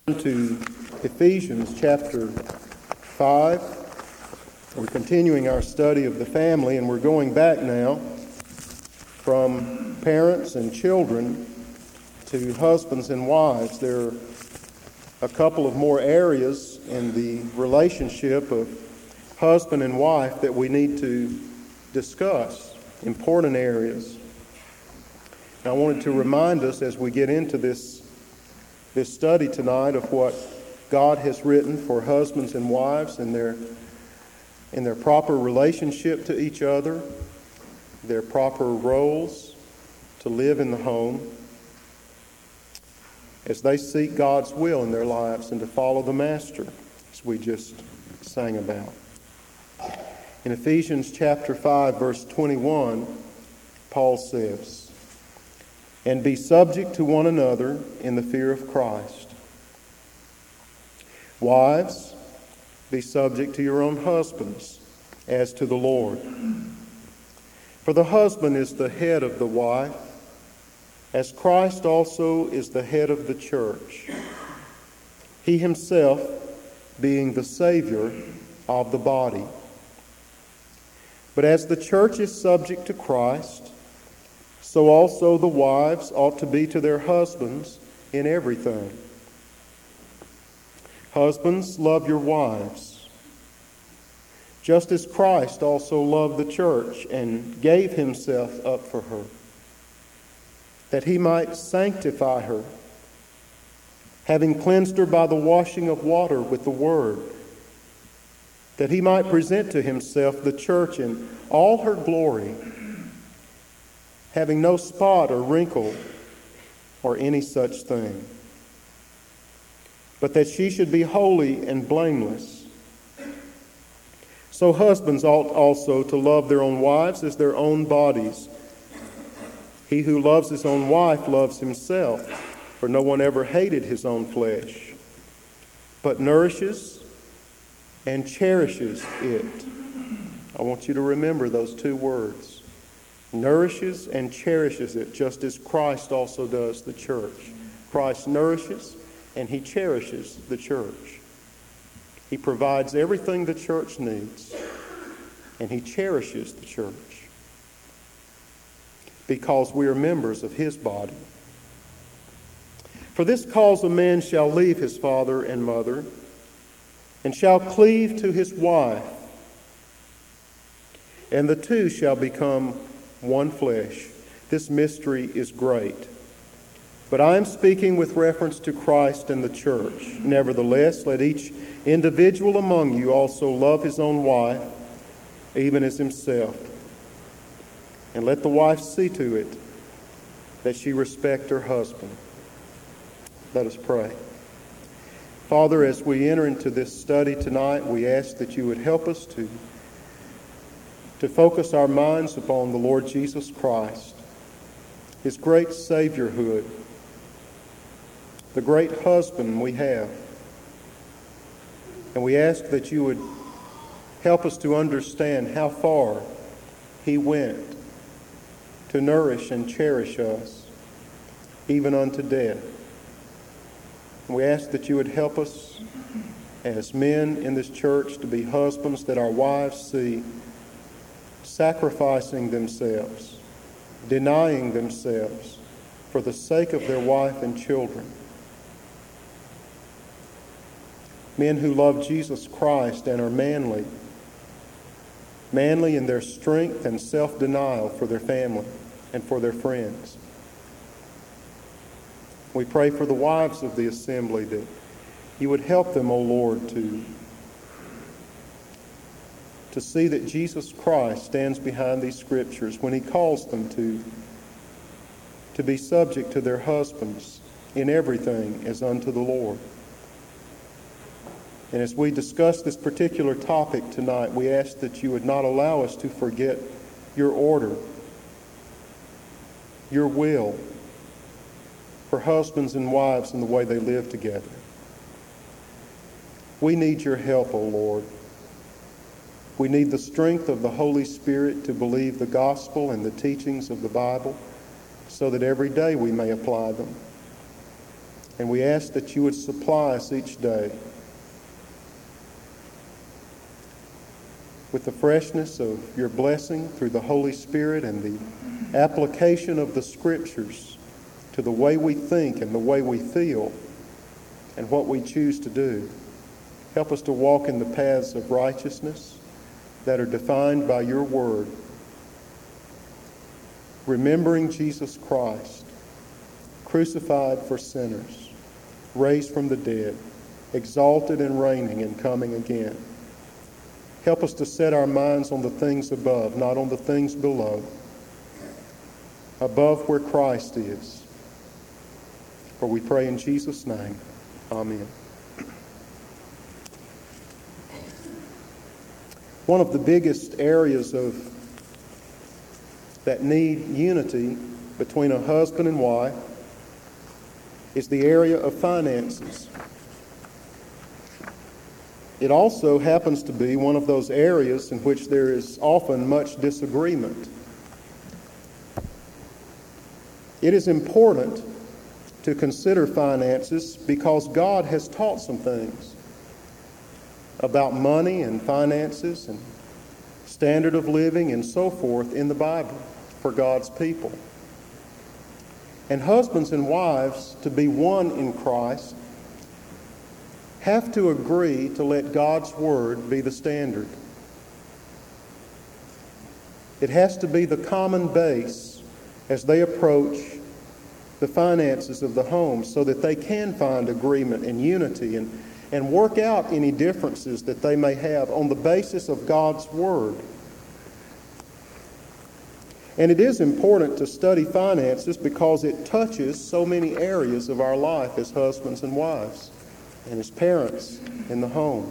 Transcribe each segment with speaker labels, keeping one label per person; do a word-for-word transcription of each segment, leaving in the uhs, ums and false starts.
Speaker 1: To Ephesians chapter five. We're continuing our study of the family, and we're going back now from parents and children to husbands and wives. There are a couple of more areas in the relationship of husband and wife that we need to discuss, important areas. And I wanted to remind us as we get into this this study tonight of what God has written for husbands and wives in their in their proper relationship to each other, their proper roles to live in the home as they seek God's will in their lives and to follow the Master, as we just sang about. In Ephesians chapter five, verse twenty-one, Paul says, "And be subject to one another in the fear of Christ. Wives, be subject to your own husbands, as to the Lord. For the husband is the head of the wife, as Christ also is the head of the church, he himself being the Savior of the body. But as the church is subject to Christ, so also the wives ought to be to their husbands in everything. Husbands, love your wives, just as Christ also loved the church and gave himself up for her, that he might sanctify her, having cleansed her by the washing of water with the word, that he might present to himself the church in all her glory, having no spot or wrinkle or any such thing, but that she should be holy and blameless. So husbands ought also to love their own wives as their own bodies. He who loves his own wife loves himself, for no one ever hated his own flesh, but nourishes and cherishes it." I want you to remember those two words. Nourishes and cherishes it, just as Christ also does the church. Christ nourishes and he cherishes the church. He provides everything the church needs, and he cherishes the church because we are members of his body. "For this cause a man shall leave his father and mother, and shall cleave to his wife, and the two shall become one flesh. This mystery is great. But I am speaking with reference to Christ and the church. Nevertheless, let each individual among you also love his own wife, even as himself. And let the wife see to it that she respect her husband." Let us pray. Father, as we enter into this study tonight, we ask that you would help us to to focus our minds upon the Lord Jesus Christ, his great Saviorhood, the great husband we have. And we ask that you would help us to understand how far he went to nourish and cherish us, even unto death. And we ask that you would help us as men in this church to be husbands that our wives see sacrificing themselves, denying themselves for the sake of their wife and children. Men who love Jesus Christ and are manly, manly in their strength and self-denial for their family and for their friends. We pray for the wives of the assembly that you would help them, O Lord, to to see that Jesus Christ stands behind these scriptures when he calls them to, to be subject to their husbands in everything as unto the Lord. And as we discuss this particular topic tonight, we ask that you would not allow us to forget your order, your will for husbands and wives in the way they live together. We need your help, O Lord. We need the strength of the Holy Spirit to believe the gospel and the teachings of the Bible so that every day we may apply them. And we ask that you would supply us each day with the freshness of your blessing through the Holy Spirit and the application of the Scriptures to the way we think and the way we feel and what we choose to do. Help us to walk in the paths of righteousness that are defined by your word, remembering Jesus Christ, crucified for sinners, raised from the dead, exalted and reigning and coming again. Help us to set our minds on the things above, not on the things below, above where Christ is. For we pray in Jesus' name. Amen. One of the biggest areas of that need unity between a husband and wife is the area of finances. It also happens to be one of those areas in which there is often much disagreement. It is important to consider finances because God has taught some things about money and finances and standard of living and so forth in the Bible for God's people. And husbands and wives, to be one in Christ, have to agree to let God's Word be the standard. It has to be the common base as they approach the finances of the home so that they can find agreement and unity and, and work out any differences that they may have on the basis of God's Word. And it is important to study finances because it touches so many areas of our life as husbands and wives and as parents in the home.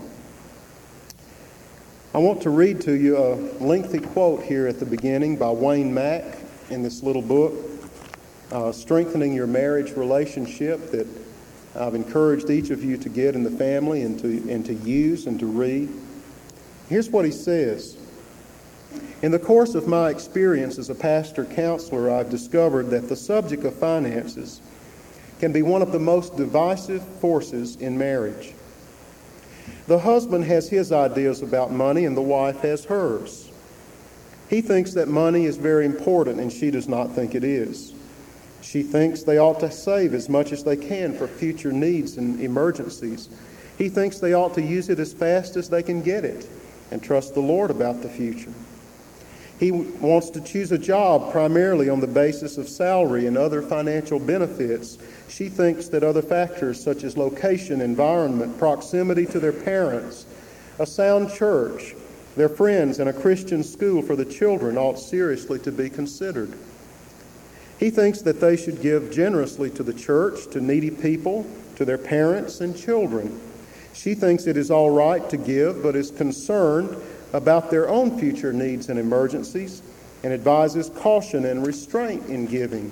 Speaker 1: I want to read to you a lengthy quote here at the beginning by Wayne Mack in this little book, uh, Strengthening Your Marriage Relationship, that I've encouraged each of you to get in the family and to, and to use and to read. Here's what he says. In the course of my experience as a pastor counselor, I've discovered that the subject of finances can be one of the most divisive forces in marriage. The husband has his ideas about money and the wife has hers. He thinks that money is very important and she does not think it is. She thinks they ought to save as much as they can for future needs and emergencies. He thinks they ought to use it as fast as they can get it and trust the Lord about the future. He wants to choose a job primarily on the basis of salary and other financial benefits. She thinks that other factors such as location, environment, proximity to their parents, a sound church, their friends, and a Christian school for the children ought seriously to be considered. He thinks that they should give generously to the church, to needy people, to their parents and children. She thinks it is all right to give, but is concerned about their own future needs and emergencies, and advises caution and restraint in giving.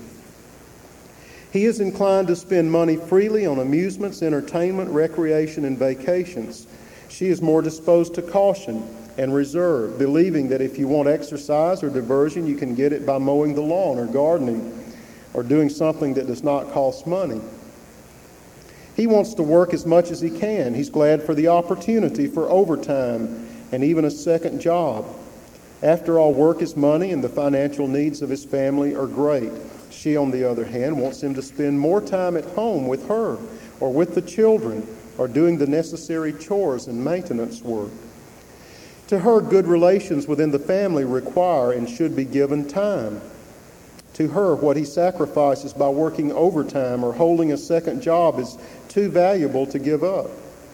Speaker 1: He is inclined to spend money freely on amusements, entertainment, recreation, and vacations. She is more disposed to caution and reserve, believing that if you want exercise or diversion, you can get it by mowing the lawn or gardening or doing something that does not cost money. He wants to work as much as he can. He's glad for the opportunity for overtime and even a second job. After all, work is money and the financial needs of his family are great. She, on the other hand, wants him to spend more time at home with her or with the children or doing the necessary chores and maintenance work. To her, good relations within the family require and should be given time. To her, what he sacrifices by working overtime or holding a second job is too valuable to give up.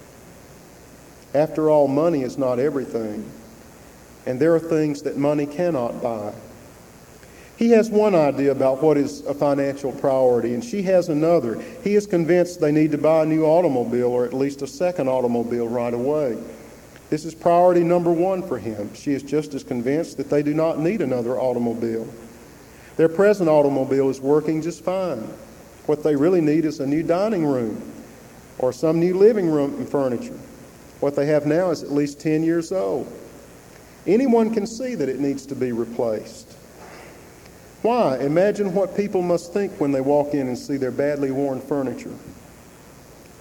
Speaker 1: After all, money is not everything, and there are things that money cannot buy. He has one idea about what is a financial priority, and she has another. He is convinced they need to buy a new automobile or at least a second automobile right away. This is priority number one for him. She is just as convinced that they do not need another automobile. Their present automobile is working just fine. What they really need is a new dining room or some new living room and furniture. What they have now is at least ten years old. Anyone can see that it needs to be replaced. Why? Imagine what people must think when they walk in and see their badly worn furniture.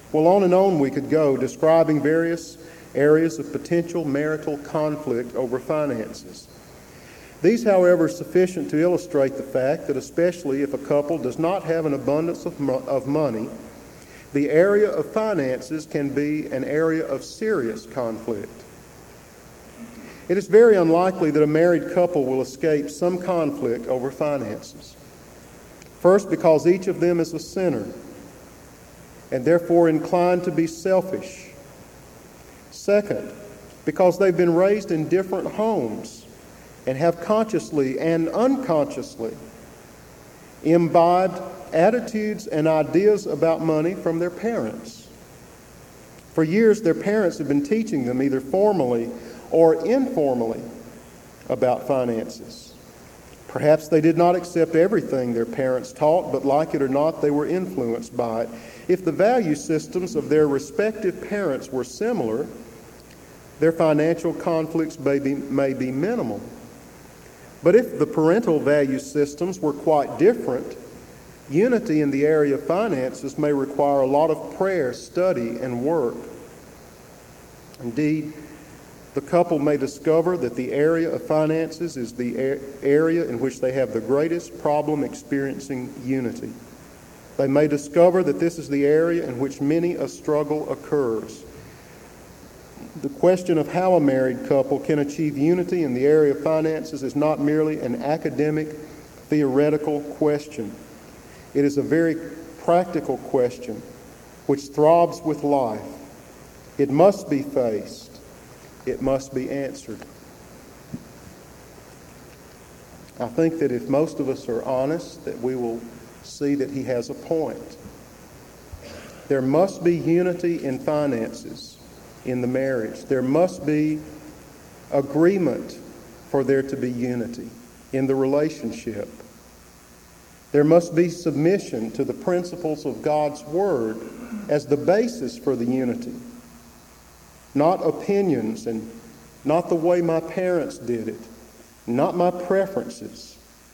Speaker 1: Well, on and on we could go, describing various areas of potential marital conflict over finances. These, however, are sufficient to illustrate the fact that especially if a couple does not have an abundance of, mo- of money, the area of finances can be an area of serious conflict. It is very unlikely that a married couple will escape some conflict over finances. First, because each of them is a sinner and therefore inclined to be selfish. Second, because they've been raised in different homes and have consciously and unconsciously imbibed attitudes and ideas about money from their parents. For years, their parents have been teaching them either formally or informally about finances. Perhaps they did not accept everything their parents taught, but like it or not, they were influenced by it. If the value systems of their respective parents were similar, their financial conflicts may be, may be minimal. But if the parental value systems were quite different, unity in the area of finances may require a lot of prayer, study, and work. Indeed, the couple may discover that the area of finances is the area in which they have the greatest problem experiencing unity. They may discover that this is the area in which many a struggle occurs. The question of how a married couple can achieve unity in the area of finances is not merely an academic, theoretical question. It is a very practical question which throbs with life. It must be faced. It must be answered. I think that if most of us are honest, that we will see that he has a point. There must be unity in finances in the marriage. There must be agreement for there to be unity in the relationship. There must be submission to the principles of God's Word as the basis for the unity. Not opinions and not the way my parents did it, not my preferences.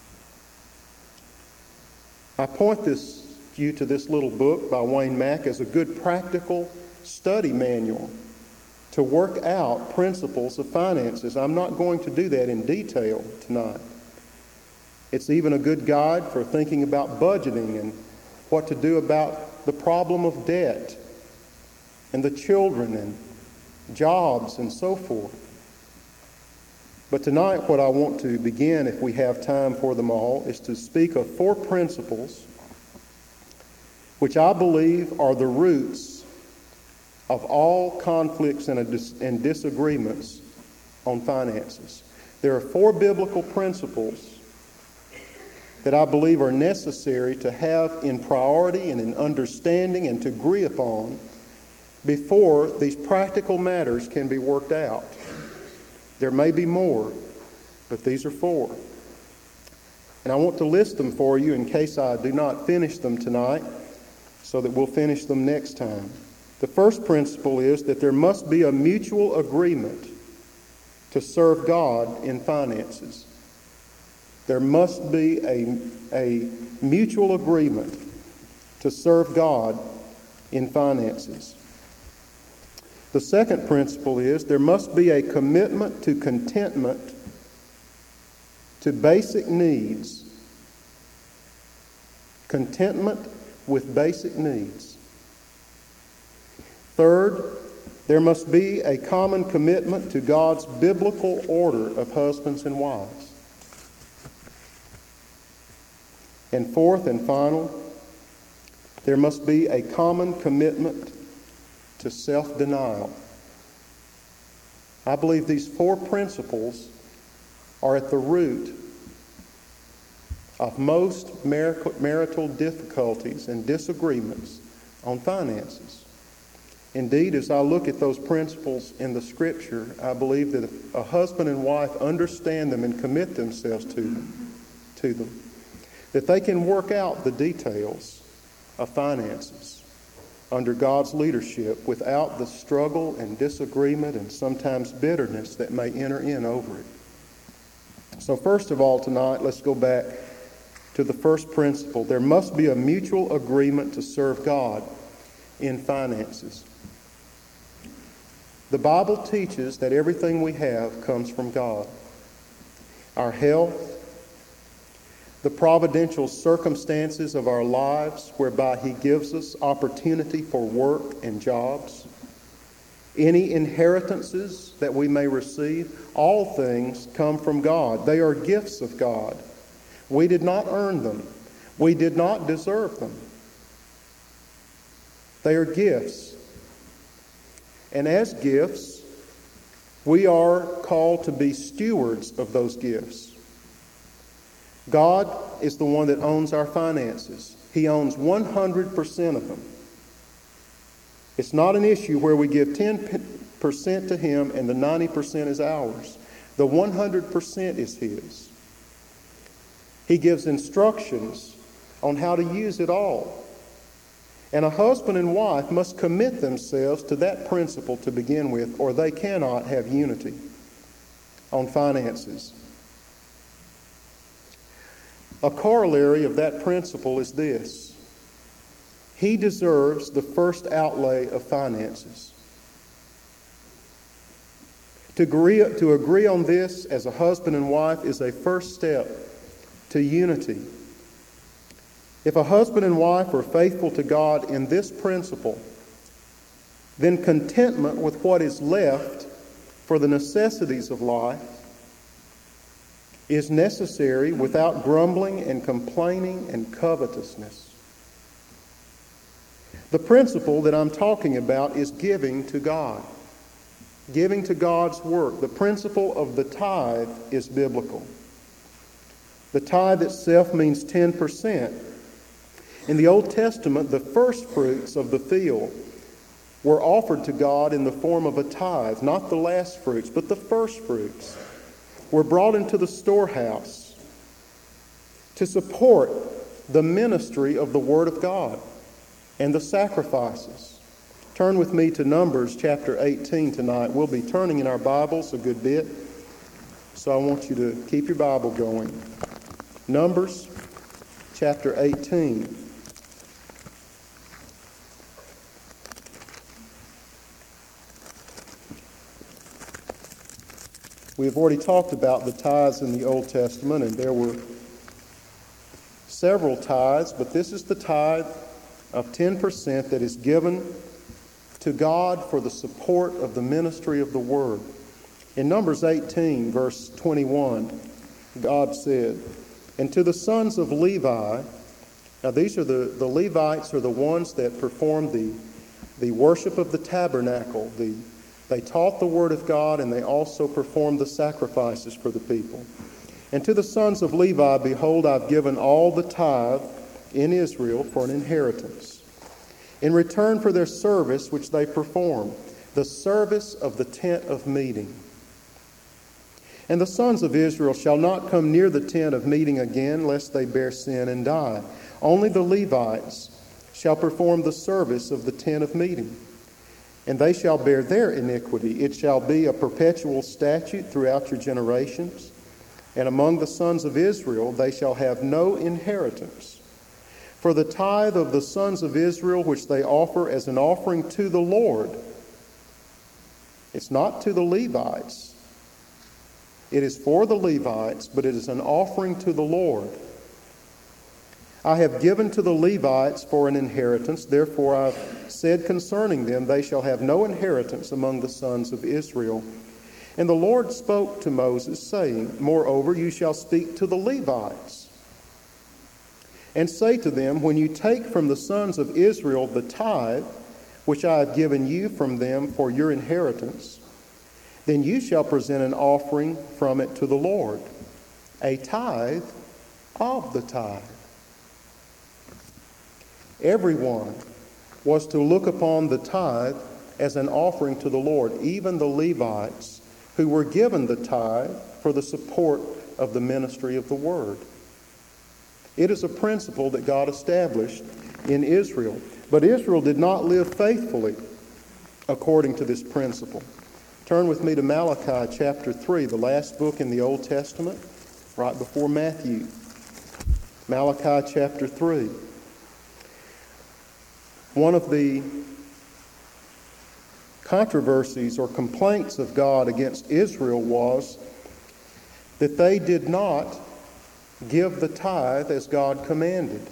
Speaker 1: I point this you to this little book by Wayne Mack as a good practical study manual to work out principles of finances. I'm not going to do that in detail tonight. It's even a good guide for thinking about budgeting and what to do about the problem of debt and the children and jobs and so forth. But tonight what I want to begin, if we have time for them all, is to speak of four principles which I believe are the roots of all conflicts and, dis- and disagreements on finances. There are four biblical principles that I believe are necessary to have in priority and in understanding and to agree upon before these practical matters can be worked out. There may be more, but these are four. And I want to list them for you in case I do not finish them tonight, so that we'll finish them next time. The first principle is that there must be a mutual agreement to serve God in finances. There must be a, a mutual agreement to serve God in finances. The second principle is there must be a commitment to contentment to basic needs. Contentment with basic needs. Third, there must be a common commitment to God's biblical order of husbands and wives. And fourth and final, there must be a common commitment to self-denial. I believe these four principles are at the root of most marital difficulties and disagreements on finances. Indeed, as I look at those principles in the Scripture, I believe that if a husband and wife understand them and commit themselves to them, to them, that they can work out the details of finances under God's leadership without the struggle and disagreement and sometimes bitterness that may enter in over it. So first of all tonight, let's go back to the first principle. There must be a mutual agreement to serve God in finances. The Bible teaches that everything we have comes from God. Our health, the providential circumstances of our lives whereby He gives us opportunity for work and jobs, any inheritances that we may receive, all things come from God. They are gifts of God. We did not earn them. We did not deserve them. They are gifts. And as gifts, we are called to be stewards of those gifts. God is the one that owns our finances. He owns one hundred percent of them. It's not an issue where we give ten percent to Him and the ninety percent is ours. The one hundred percent is His. He gives instructions on how to use it all. And a husband and wife must commit themselves to that principle to begin with, or they cannot have unity on finances. A corollary of that principle is this: he deserves the first outlay of finances. To agree, to agree on this as a husband and wife is a first step to unity. If a husband and wife are faithful to God in this principle, then contentment with what is left for the necessities of life is necessary without grumbling and complaining and covetousness. The principle that I'm talking about is giving to God. Giving to God's work. The principle of the tithe is biblical. The tithe itself means ten percent. In the Old Testament, the first fruits of the field were offered to God in the form of a tithe, not the last fruits, but the first fruits were brought into the storehouse to support the ministry of the Word of God and the sacrifices. Turn with me to Numbers chapter eighteen tonight. We'll be turning in our Bibles a good bit, so I want you to keep your Bible going. Numbers chapter eighteen. We have already talked about the tithes in the Old Testament, and there were several tithes, but this is the tithe of ten percent that is given to God for the support of the ministry of the Word. In Numbers eighteen, verse twenty-one, God said, "And to the sons of Levi," now these are the, the Levites are the ones that perform the, the worship of the tabernacle, the They taught the Word of God, and they also performed the sacrifices for the people. "And to the sons of Levi, behold, I've given all the tithe in Israel for an inheritance, in return for their service which they perform, the service of the tent of meeting. And the sons of Israel shall not come near the tent of meeting again, lest they bear sin and die. Only the Levites shall perform the service of the tent of meeting. And they shall bear their iniquity. It shall be a perpetual statute throughout your generations. And among the sons of Israel they shall have no inheritance. For the tithe of the sons of Israel, which they offer as an offering to the Lord," it's not to the Levites. It is for the Levites, but it is an offering to the Lord. "I have given to the Levites for an inheritance, therefore I've said concerning them, they shall have no inheritance among the sons of Israel. And the Lord spoke to Moses, saying, Moreover, you shall speak to the Levites, and say to them, When you take from the sons of Israel the tithe, which I have given you from them for your inheritance, then you shall present an offering from it to the Lord, a tithe of the tithe." Everyone was to look upon the tithe as an offering to the Lord, even the Levites, who were given the tithe for the support of the ministry of the Word. It is a principle that God established in Israel. But Israel did not live faithfully according to this principle. Turn with me to Malachi chapter three, the last book in the Old Testament, right before Matthew. Malachi chapter three. One of the controversies or complaints of God against Israel was that they did not give the tithe as God commanded.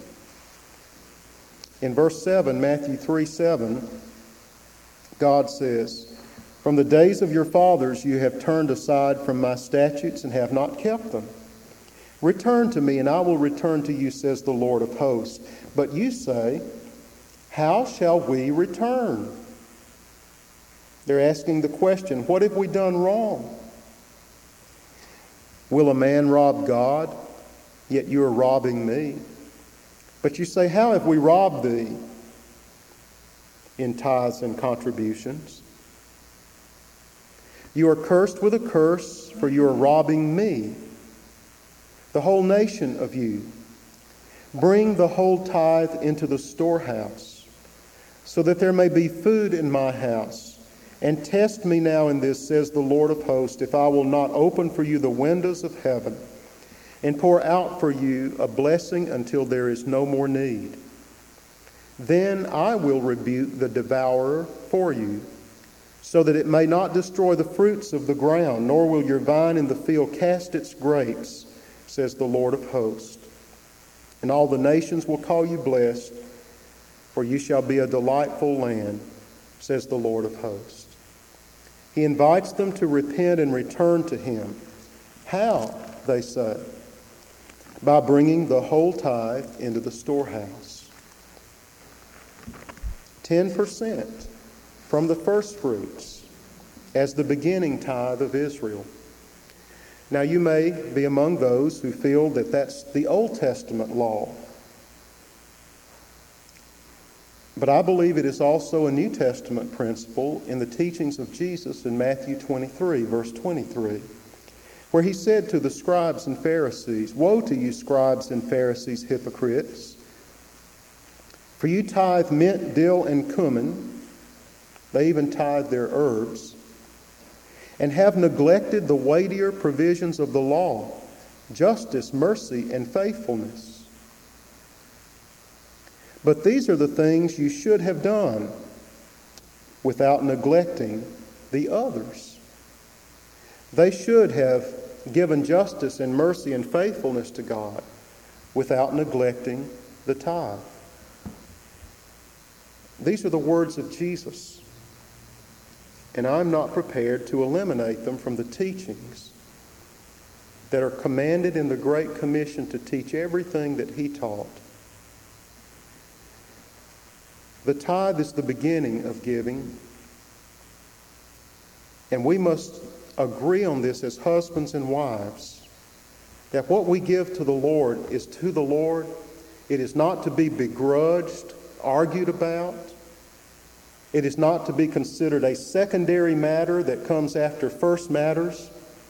Speaker 1: In verse seven, Matthew three seven, God says, "From the days of your fathers you have turned aside from my statutes and have not kept them. Return to me, and I will return to you, says the Lord of hosts. But you say, how shall we return?" They're asking the question, what have we done wrong? Will a man rob God? Yet you are robbing me. But you say, how have we robbed thee? In tithes and contributions. You are cursed with a curse, for you are robbing me, the whole nation of you. Bring the whole tithe into the storehouse, so that there may be food in my house. And test me now in this, says the Lord of hosts, if I will not open for you the windows of heaven and pour out for you a blessing until there is no more need. Then I will rebuke the devourer for you, so that it may not destroy the fruits of the ground, nor will your vine in the field cast its grapes, says the Lord of hosts. And all the nations will call you blessed, for you shall be a delightful land, says the Lord of hosts. He invites them to repent and return to him. How, they say? By bringing the whole tithe into the storehouse. Ten percent from the first fruits as the beginning tithe of Israel. Now you may be among those who feel that that's the Old Testament law. But I believe it is also a New Testament principle in the teachings of Jesus in Matthew twenty-three, verse twenty-three, where he said to the scribes and Pharisees, "Woe to you, scribes and Pharisees, hypocrites! For you tithe mint, dill, and cumin," they even tithe their herbs, "and have neglected the weightier provisions of the law, justice, mercy, and faithfulness. But these are the things you should have done without neglecting the others." They should have given justice and mercy and faithfulness to God without neglecting the tithe. These are the words of Jesus, and I'm not prepared to eliminate them from the teachings that are commanded in the Great Commission to teach everything that he taught. The tithe is the beginning of giving, and we must agree on this as husbands and wives, that what we give to the Lord is to the Lord. It is not to be begrudged, argued about. It is not to be considered a secondary matter that comes after first matters.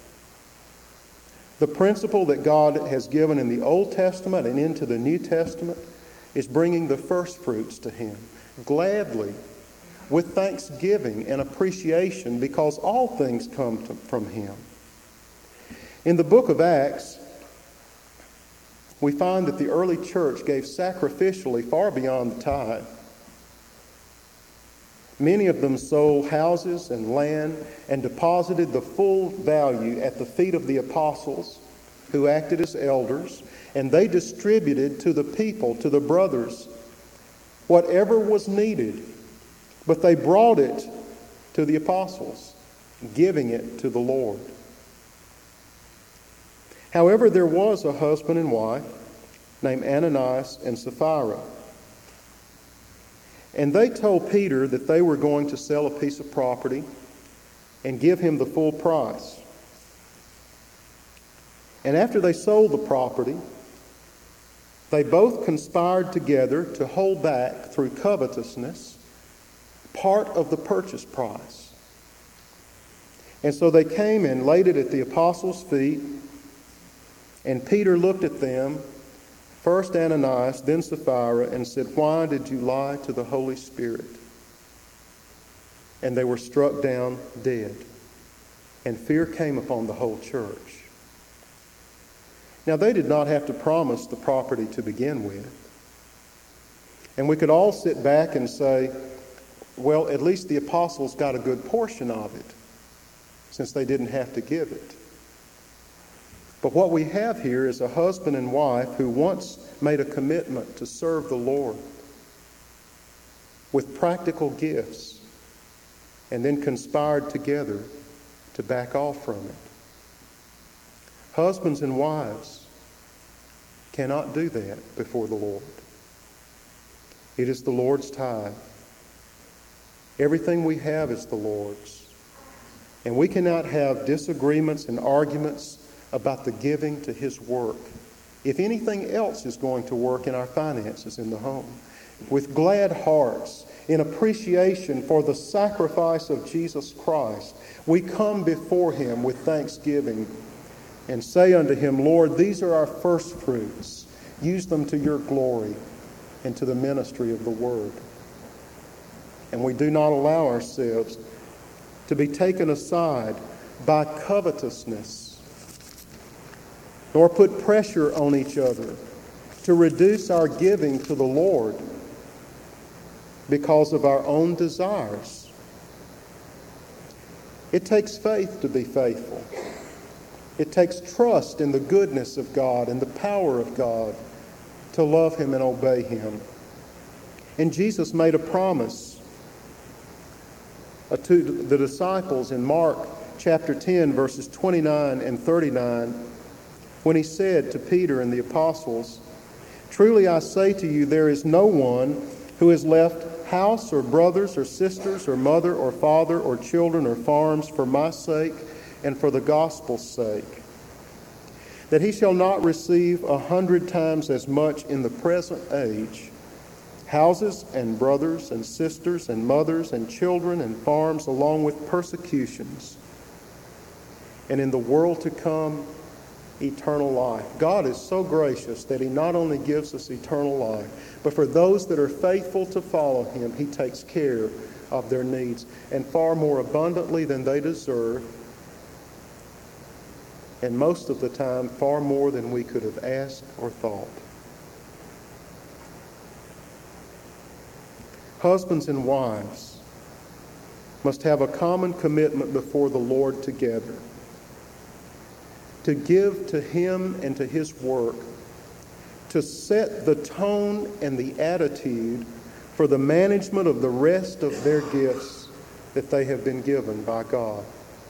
Speaker 1: The principle that God has given in the Old Testament and into the New Testament is bringing the first fruits to him, gladly, with thanksgiving and appreciation, because all things come to, from him. In the book of Acts, we find that the early church gave sacrificially far beyond the tithe. Many of them sold houses and land and deposited the full value at the feet of the apostles, who acted as elders, and they distributed to the people, to the brothers, whatever was needed. But they brought it to the apostles, giving it to the Lord. However, there was a husband and wife named Ananias and Sapphira. And they told Peter that they were going to sell a piece of property and give him the full price. And after they sold the property, they both conspired together to hold back, through covetousness, part of the purchase price. And so they came and laid it at the apostles' feet, and Peter looked at them, first Ananias, then Sapphira, and said, "Why did you lie to the Holy Spirit?" And they were struck down dead, and fear came upon the whole church. Now, they did not have to promise the property to begin with. And we could all sit back and say, Well, at least the apostles got a good portion of it, since they didn't have to give it. But what we have here is a husband and wife who once made a commitment to serve the Lord with practical gifts and then conspired together to back off from it. Husbands and wives cannot do that before the Lord. It is the Lord's tithe. Everything we have is the Lord's. And we cannot have disagreements and arguments about the giving to His work. If anything else is going to work in our finances in the home, with glad hearts, in appreciation for the sacrifice of Jesus Christ, we come before Him with thanksgiving and say unto Him, Lord, these are our first fruits. Use them to your glory and to the ministry of the Word. And we do not allow ourselves to be taken aside by covetousness, nor put pressure on each other to reduce our giving to the Lord because of our own desires. It takes faith to be faithful. It takes trust in the goodness of God and the power of God to love Him and obey Him. And Jesus made a promise to the disciples in Mark chapter ten, verses twenty-nine and thirty-nine, when He said to Peter and the apostles, truly I say to you, there is no one who has left house or brothers or sisters or mother or father or children or farms for my sake and for the gospel's sake, that he shall not receive a hundred times as much in the present age, houses and brothers and sisters and mothers and children and farms, along with persecutions, and in the world to come, eternal life. God is so gracious that He not only gives us eternal life, but for those that are faithful to follow Him, He takes care of their needs, and far more abundantly than they deserve, and most of the time far more than we could have asked or thought. Husbands and wives must have a common commitment before the Lord together to give to Him and to His work, to set the tone and the attitude for the management of the rest of their gifts that they have been given by God.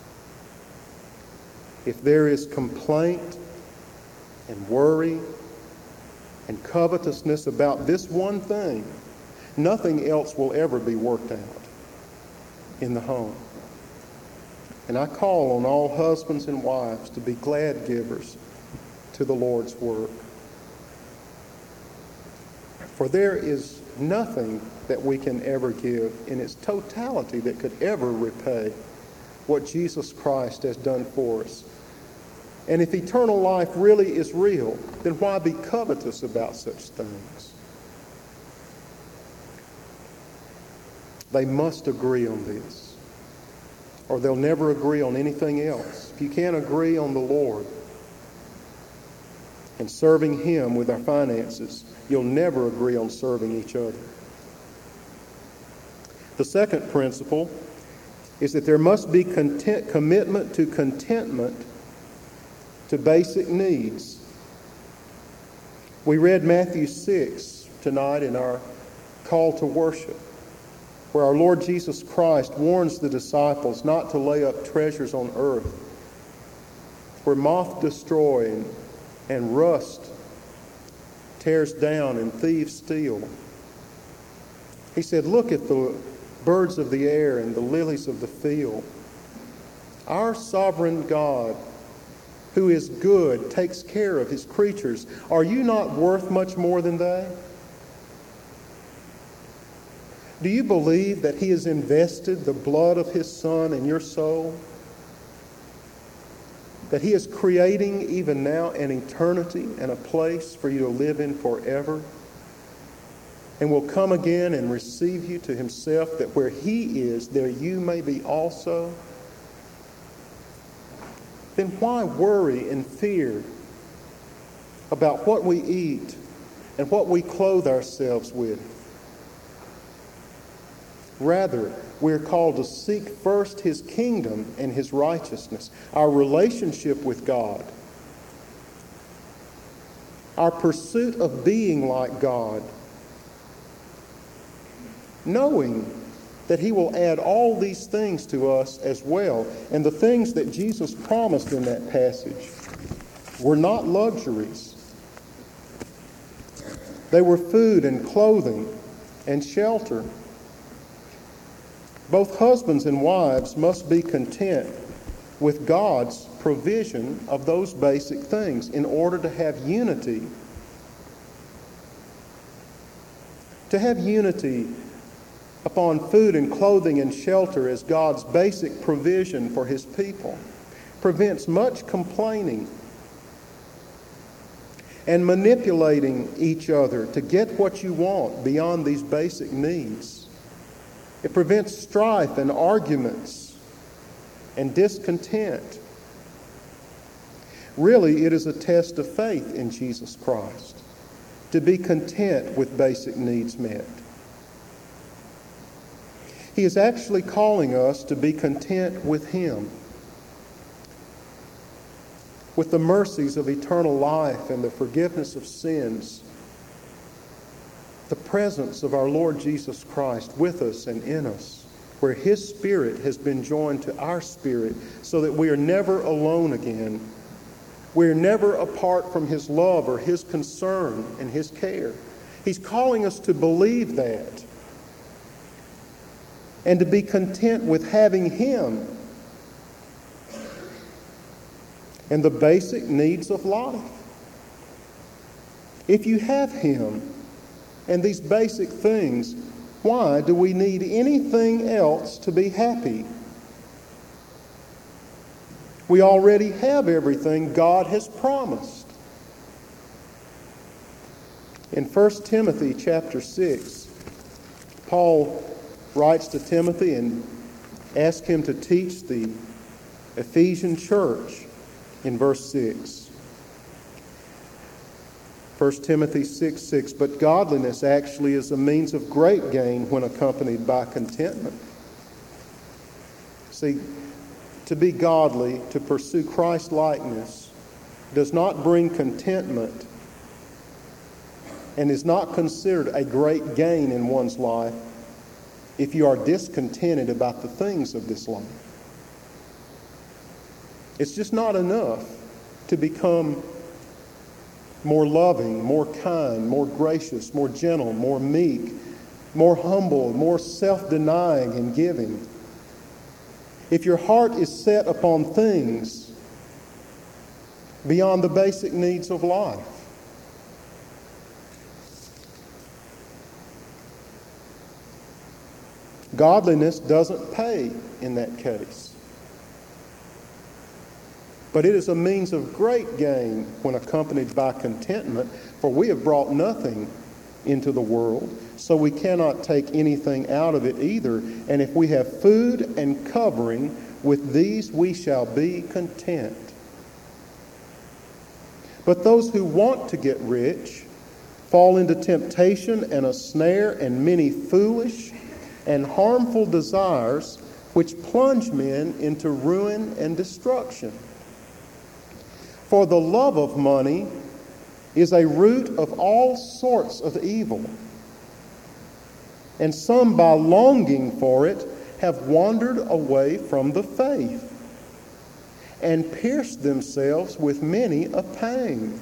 Speaker 1: If there is complaint and worry and covetousness about this one thing, nothing else will ever be worked out in the home. And I call on all husbands and wives to be glad givers to the Lord's work. For there is nothing that we can ever give in its totality that could ever repay what Jesus Christ has done for us. And if eternal life really is real, then why be covetous about such things? They must agree on this, or they'll never agree on anything else. If you can't agree on the Lord and serving Him with our finances, you'll never agree on serving each other. The second principle is that there must be content, commitment to contentment to basic needs. We read Matthew six tonight in our call to worship, where our Lord Jesus Christ warns the disciples not to lay up treasures on earth, where moth destroy and, and rust tears down and thieves steal. He said, look at the birds of the air and the lilies of the field. Our sovereign God, who is good, takes care of His creatures. Are you not worth much more than they? Do you believe that He has invested the blood of His Son in your soul? That He is creating even now an eternity and a place for you to live in forever? And will come again and receive you to Himself, that where He is, there you may be also? Then why worry and fear about what we eat and what we clothe ourselves with? Rather, we're called to seek first His kingdom and His righteousness, our relationship with God, our pursuit of being like God, knowing that He will add all these things to us as well. And the things that Jesus promised in that passage were not luxuries. They were food and clothing and shelter. Both husbands and wives must be content with God's provision of those basic things in order to have unity. To have unity upon food and clothing and shelter as God's basic provision for His people prevents much complaining and manipulating each other to get what you want beyond these basic needs. It prevents strife and arguments and discontent. Really, it is a test of faith in Jesus Christ to be content with basic needs met. He is actually calling us to be content with Him, with the mercies of eternal life and the forgiveness of sins, the presence of our Lord Jesus Christ with us and in us, where His Spirit has been joined to our spirit so that we are never alone again. We are never apart from His love or His concern and His care. He's calling us to believe that and to be content with having Him and the basic needs of life. If you have Him and these basic things, why do we need anything else to be happy? We already have everything God has promised. In First Timothy chapter six, Paul writes to Timothy and asks him to teach the Ephesian church in verse six. First Timothy six six, but godliness actually is a means of great gain when accompanied by contentment. See, to be godly, to pursue Christ-likeness, does not bring contentment and is not considered a great gain in one's life if you are discontented about the things of this life. It's just not enough to become more loving, more kind, more gracious, more gentle, more meek, more humble, more self-denying and giving. If your heart is set upon things beyond the basic needs of life, godliness doesn't pay in that case. But it is a means of great gain when accompanied by contentment, for we have brought nothing into the world, so we cannot take anything out of it either. And if we have food and covering, with these we shall be content. But those who want to get rich fall into temptation and a snare and many foolish and harmful desires, which plunge men into ruin and destruction. For the love of money is a root of all sorts of evil, and some by longing for it have wandered away from the faith and pierced themselves with many a pang.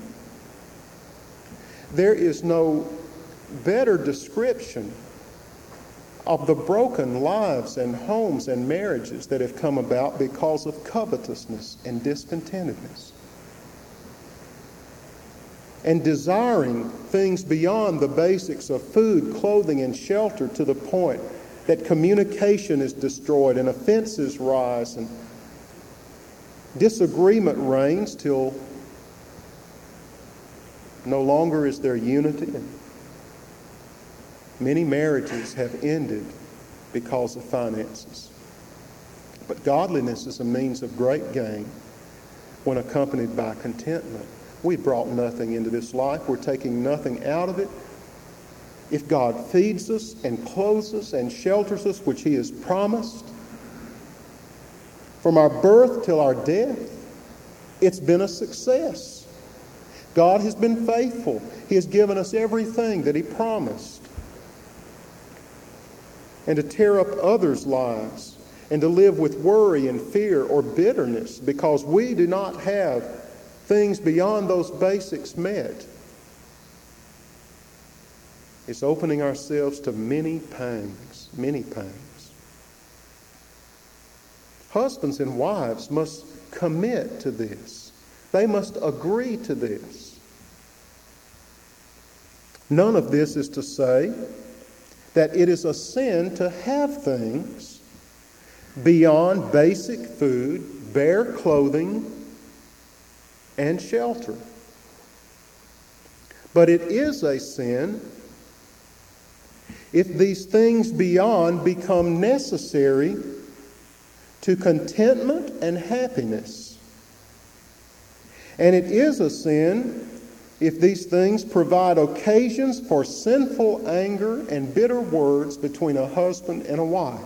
Speaker 1: There is no better description of the broken lives and homes and marriages that have come about because of covetousness and discontentedness, and desiring things beyond the basics of food, clothing, and shelter to the point that communication is destroyed and offenses rise and disagreement reigns till no longer is there unity, and many marriages have ended because of finances. But godliness is a means of great gain when accompanied by contentment. We brought nothing into this life. We're taking nothing out of it. if God feeds us and clothes us and shelters us, which He has promised, from our birth till our death, it's been a success. God has been faithful. He has given us everything that He promised. And to tear up others' lives and to live with worry and fear or bitterness because we do not have things beyond those basics met, it's opening ourselves to many pangs, many pangs. Husbands and wives must commit to this. They must agree to this. None of this is to say that it is a sin to have things beyond basic food, bare clothing, and shelter. But it is a sin if these things beyond become necessary to contentment and happiness. And it is a sin if these things provide occasions for sinful anger and bitter words between a husband and a wife.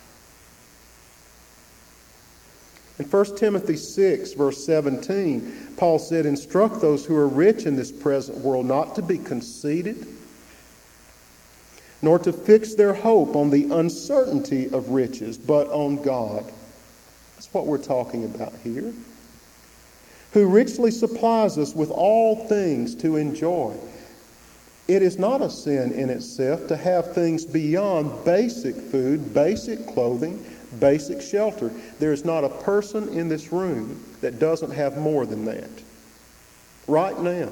Speaker 1: In First Timothy six, verse seventeen, Paul said, "Instruct those who are rich in this present world not to be conceited, nor to fix their hope on the uncertainty of riches, but on God." That's what we're talking about here. Who richly supplies us with all things to enjoy. It is not a sin in itself to have things beyond basic food, basic clothing, basic shelter. There is not a person in this room that doesn't have more than that. Right now.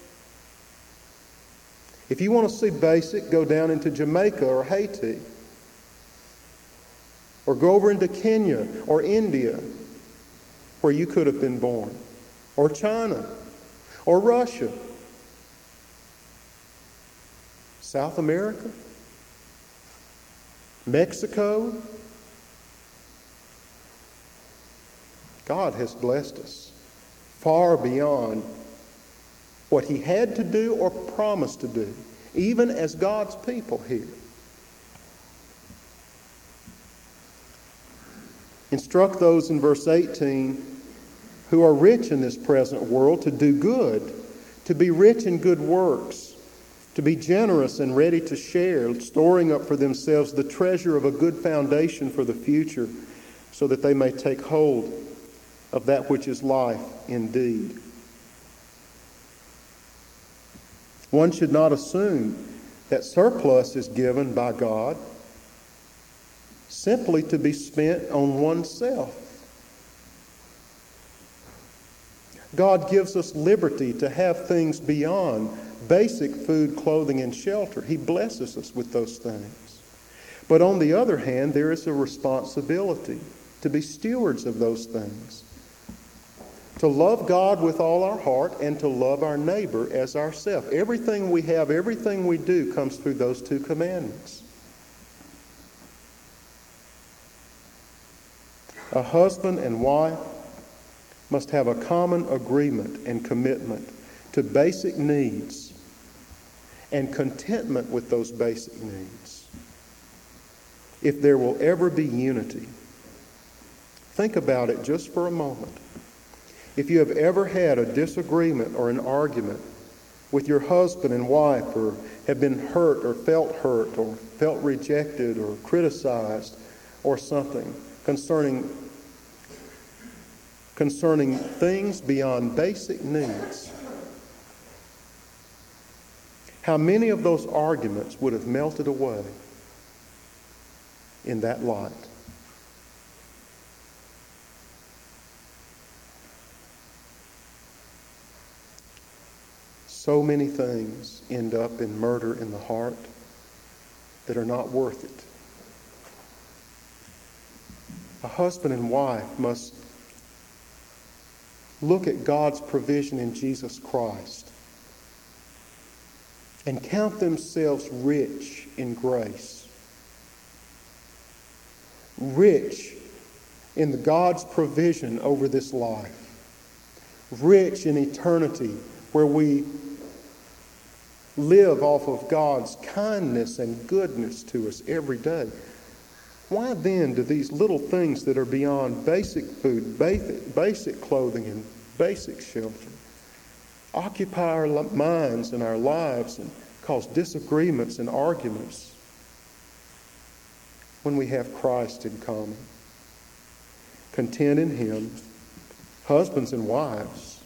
Speaker 1: If you want to see basic, go down into Jamaica or Haiti. Or go over into Kenya or India, where you could have been born. Or China. Or Russia. South America. Mexico. God has blessed us far beyond what He had to do or promised to do, even as God's people here. Instruct those in verse eighteen who are rich in this present world to do good, to be rich in good works, to be generous and ready to share, storing up for themselves the treasure of a good foundation for the future, so that they may take hold of that which is life indeed. One should not assume that surplus is given by God simply to be spent on oneself. God gives us liberty to have things beyond basic food, clothing, and shelter. He blesses us with those things. But on the other hand, there is a responsibility to be stewards of those things. To love God with all our heart and to love our neighbor as ourselves. Everything we have, everything we do comes through those two commandments. A husband and wife must have a common agreement and commitment to basic needs and contentment with those basic needs. If there will ever be unity, think about it just for a moment. If you have ever had a disagreement or an argument with your husband and wife, or have been hurt or felt hurt or felt rejected or criticized or something concerning concerning things beyond basic needs, how many of those arguments would have melted away in that light? So many things end up in murder in the heart that are not worth it. A husband and wife must look at God's provision in Jesus Christ and count themselves rich in grace, rich in the God's provision over this life, rich in eternity, where we live off of God's kindness and goodness to us every day, why then do these little things that are beyond basic food, basic, basic clothing, and basic shelter occupy our minds and our lives and cause disagreements and arguments when we have Christ in common? Content in Him, husbands and wives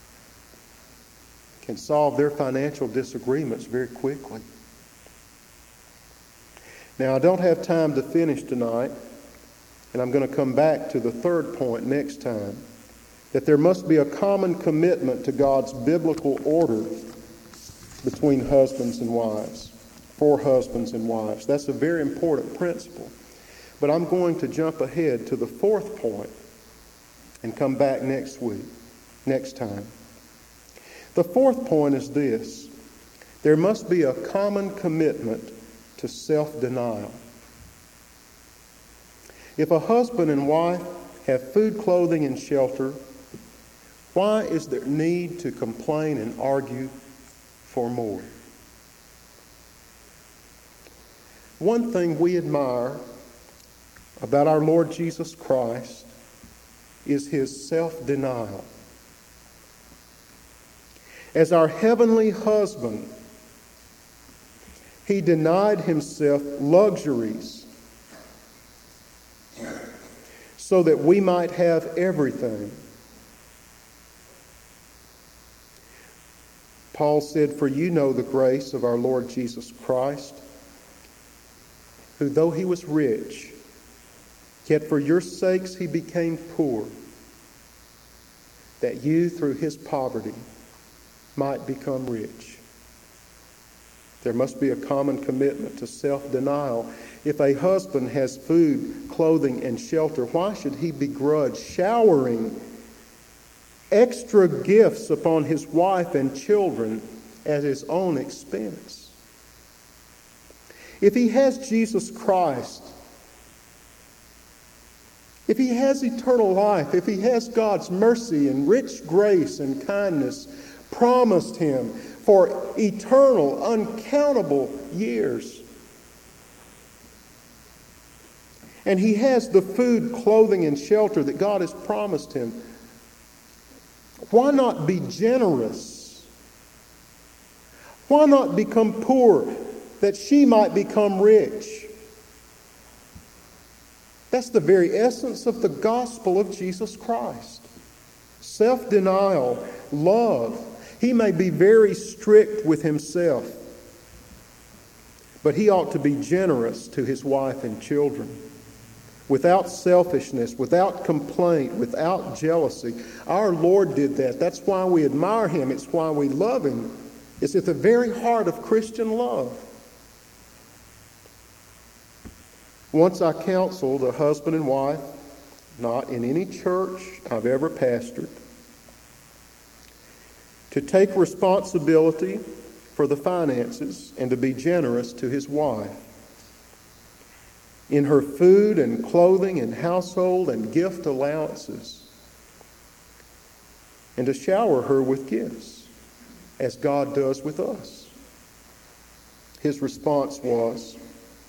Speaker 1: can solve their financial disagreements very quickly. Now, I don't have time to finish tonight, and I'm going to come back to the third point next time, that there must be a common commitment to God's biblical order between husbands and wives, for husbands and wives. That's a very important principle. But I'm going to jump ahead to the fourth point and come back next week, next time. The fourth point is this: there must be a common commitment to self-denial. If a husband and wife have food, clothing, and shelter, why is there need to complain and argue for more? One thing we admire about our Lord Jesus Christ is His self-denial. As our heavenly husband, He denied Himself luxuries so that we might have everything. Paul said, "For you know the grace of our Lord Jesus Christ, who though He was rich, yet for your sakes He became poor, that you through His poverty might become rich." There must be a common commitment to self-denial. If a husband has food, clothing, and shelter, why should he begrudge showering extra gifts upon his wife and children at his own expense? If he has Jesus Christ, if he has eternal life, if he has God's mercy and rich grace and kindness promised him for eternal, uncountable years, and he has the food, clothing, and shelter that God has promised him, why not be generous? Why not become poor that she might become rich? That's the very essence of the gospel of Jesus Christ. Self-denial, love. He may be very strict with himself, but he ought to be generous to his wife and children. Without selfishness, without complaint, without jealousy. Our Lord did that. That's why we admire Him. It's why we love Him. It's at the very heart of Christian love. Once I counseled a husband and wife, not in any church I've ever pastored, to take responsibility for the finances and to be generous to his wife in her food and clothing and household and gift allowances, and to shower her with gifts as God does with us. His response was,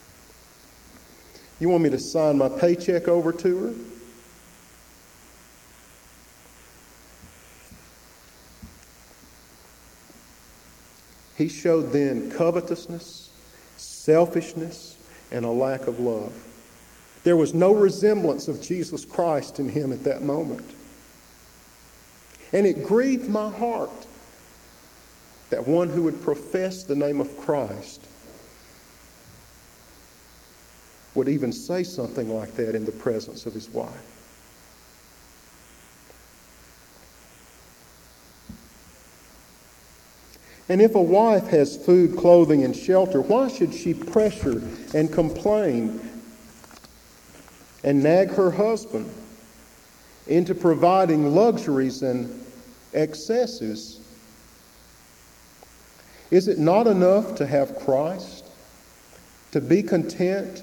Speaker 1: "You want me to sign my paycheck over to her?" He showed then covetousness, selfishness, and a lack of love. There was no resemblance of Jesus Christ in him at that moment. And it grieved my heart that one who would profess the name of Christ would even say something like that in the presence of his wife. And if a wife has food, clothing, and shelter, why should she pressure and complain and nag her husband into providing luxuries and excesses? Is it not enough to have Christ, to be content,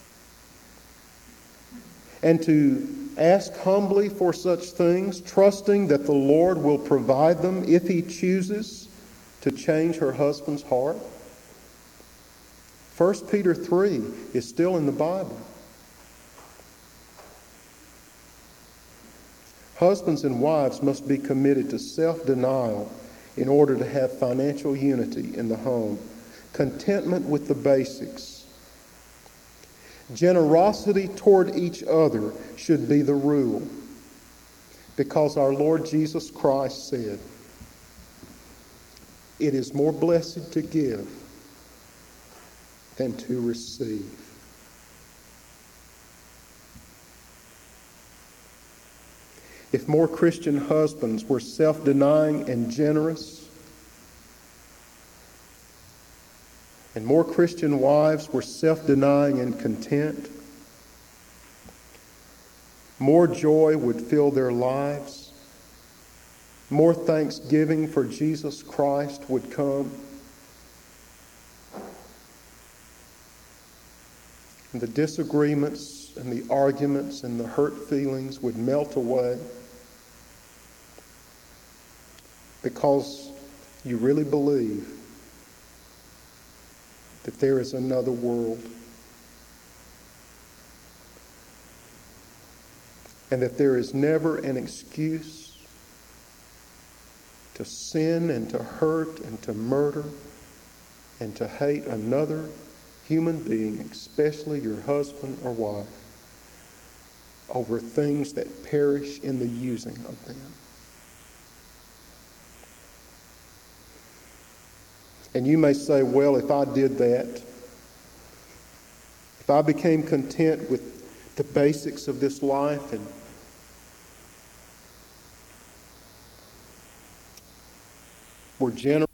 Speaker 1: and to ask humbly for such things, trusting that the Lord will provide them if He chooses to to change her husband's heart? First Peter three is still in the Bible. Husbands and wives must be committed to self-denial in order to have financial unity in the home, contentment with the basics. Generosity toward each other should be the rule, because our Lord Jesus Christ said, "It is more blessed to give than to receive." If more Christian husbands were self-denying and generous, and more Christian wives were self-denying and content, more joy would fill their lives, more thanksgiving for Jesus Christ would come, and the disagreements and the arguments and the hurt feelings would melt away, because you really believe that there is another world, and that there is never an excuse to sin and to hurt and to murder and to hate another human being, especially your husband or wife, over things that perish in the using of them. And you may say, well, if I did that, if I became content with the basics of this life and were generous